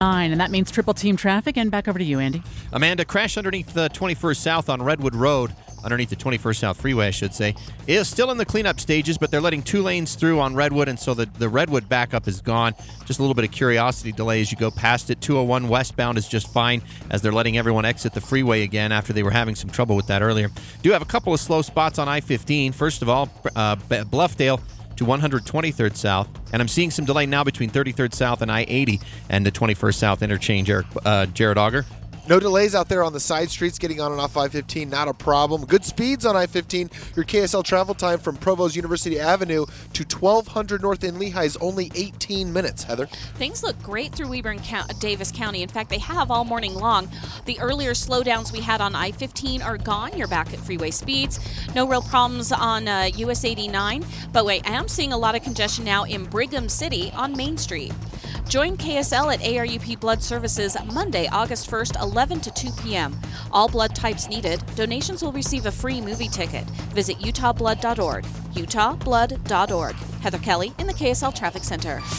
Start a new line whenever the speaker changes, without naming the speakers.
And that means triple team traffic. And back over to you, Andy.
Amanda, crash underneath the 21st South on Redwood Road, underneath the 21st South Freeway, I should say, is still in the cleanup stages, but they're letting 2 lanes through on Redwood, and so the Redwood backup is gone. Just a little bit of curiosity delay as you go past it. 201 westbound is just fine as they're letting everyone exit the freeway again after they were having some trouble with that earlier. Do have a couple of slow spots on I-15. First of all, Bluffdale to 123rd South, and I'm seeing some delay now between 33rd South and I-80 and the 21st South interchange, Jared Auger.
No delays out there on the side streets getting on and off I-15, not a problem. Good speeds on I-15. Your KSL travel time from Provo's University Avenue to 1200 North in Lehigh is only 18 minutes. Heather?
Things look great through Weber and Davis County. In fact, they have all morning long. The earlier slowdowns we had on I-15 are gone. You're back at freeway speeds. No real problems on US 89, but I am seeing a lot of congestion now in Brigham City on Main Street. Join KSL at ARUP Blood Services Monday, August 1st, 11 to 2 p.m. All blood types needed. Donations will receive a free movie ticket. Visit utahblood.org. utahblood.org. Heather Kelly in the KSL Traffic Center.